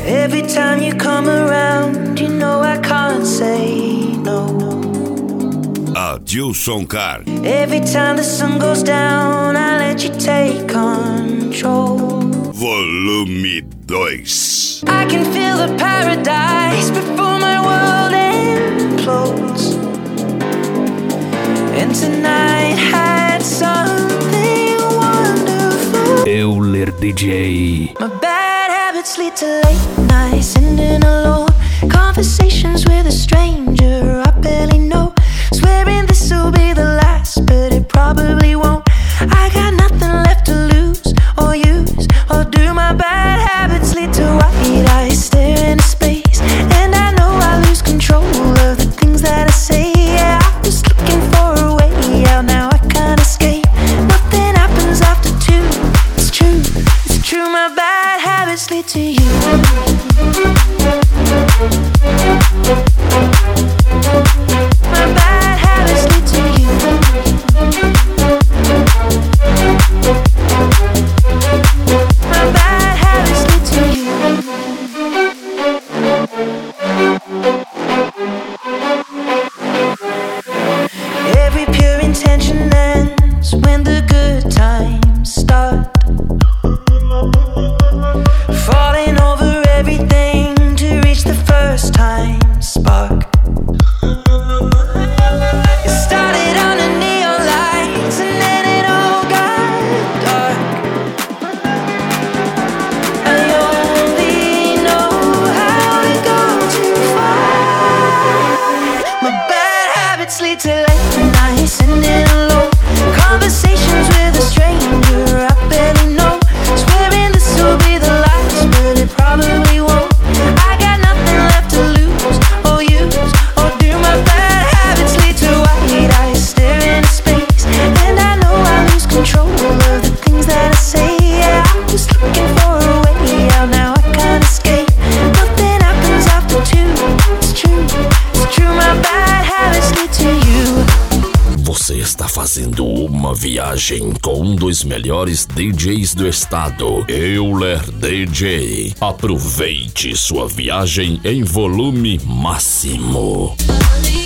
Every time you come around, you know I can't say no. Adilson Car. Every time the sun goes down, I let you take control. Volume 2. I can feel the paradise before my world implodes. And tonight had something wonderful. Euler DJ. My bad habits lead to late nights, sitting alone, conversations with a stranger I barely know, swearing this will be the last, but it probably won't. I got nothing left to lose or use or do. My bad habits lead to white eyes staring into space, and I know I lose control of the things that I say. Yeah, I was looking for a way out, now I can't escape. Nothing happens after 2. It's true, it's true. My bad habits lead to you. My bad habits lead to you. My bad habits lead to you. Every pure intention ends when the good times start. Falling over everything to reach the first time spark. It started under neon lights and then it all got dark. I only know how to go too far. My bad habits lead to late nights, sitting alone, conversations with a stranger I barely know, swearing this will be the last, but it probably won't. I got nothing left to lose or use or do. My bad habits lead to white eyes staring into space, and I know I lose control of the things that I say. Yeah, I was looking for a way out, now I can't escape. Nothing happens after 2. It's true, it's true. My bad habits lead to you. Você está fazendo uma viagem com um dos melhores DJs do estado, Euler DJ. Aproveite sua viagem em volume máximo.